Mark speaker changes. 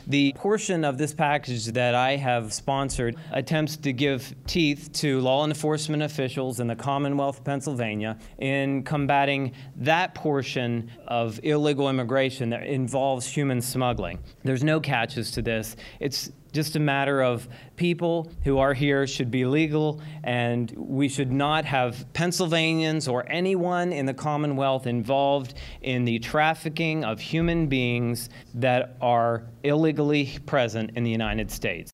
Speaker 1: The portion of this package that I have sponsored attempts to give teeth to law enforcement officials in the Commonwealth of Pennsylvania in combating that portion of illegal immigration that involves human smuggling. There's no catches to this. It's just a matter of people who are here should be legal, and we should not have Pennsylvanians or anyone in the Commonwealth involved in the trafficking of human beings that are illegally present in the United States.